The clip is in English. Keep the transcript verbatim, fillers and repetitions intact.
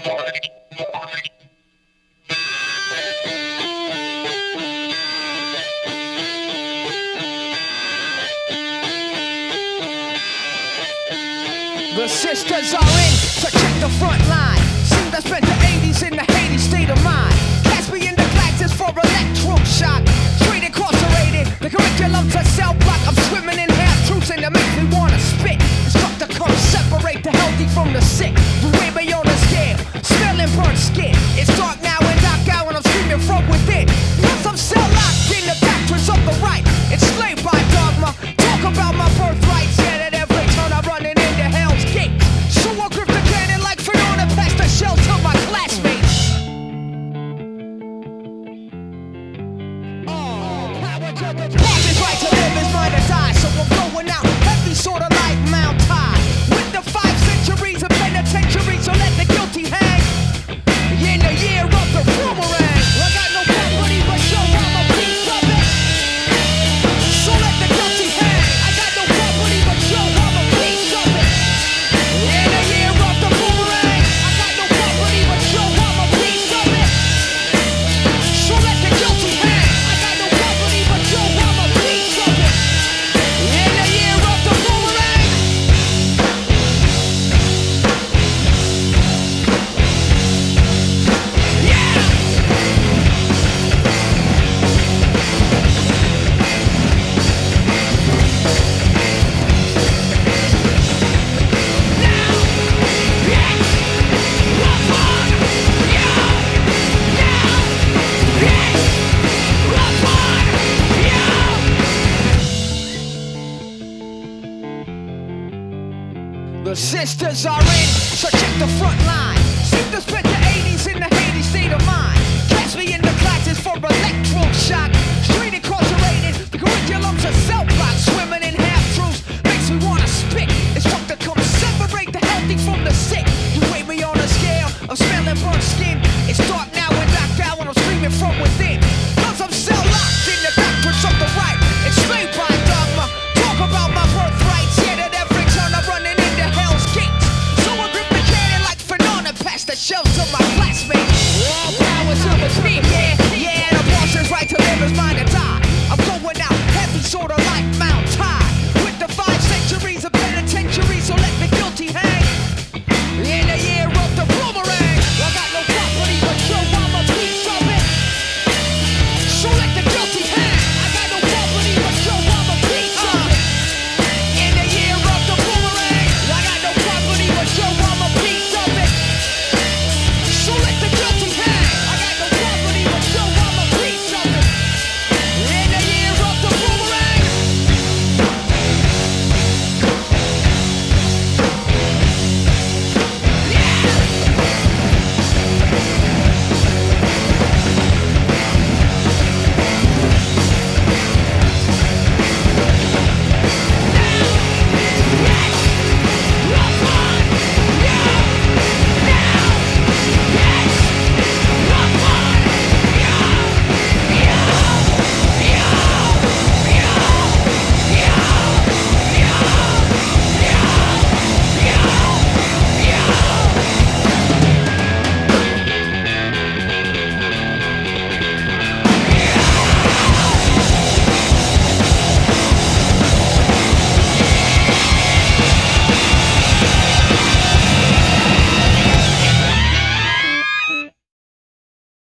The sisters are in, so check the front line. Seem to spend the eighties in the Hades state of mind. Cast me in the glasses for electroshock. Straight incarcerated, the curriculum's a cell block. I'm swimming in half truths and it makes me wanna spit. Instructor come separate the healthy from the sick. You way beyond the scale, smelling burnt skin. It's dark now and dark out and I'm screaming from within. Plus I'm cell locked in the doctrines of the right. Enslaved by dogma, talk about my birthright. Yeah, at every turn I'm running into hell's gate. So I grip the cannon like Fiona past the shell to my classmates. Part is right to live is mine to die. So I'm going out heavy sort of like Mount Tide. With the five centuries of penitentiary, so let the guilty hang. In the year of the boomerang, I got no property but show I'm a piece of it. So let the guilty hang. I got no property but show I'm a piece of it. In the year of the boomerang, I got no property but show I'm a piece of it. So let the guilty hang. I got no property but show I'm a piece of it. In the year of the boomerang. Yeah! The sisters are in, so check the front line.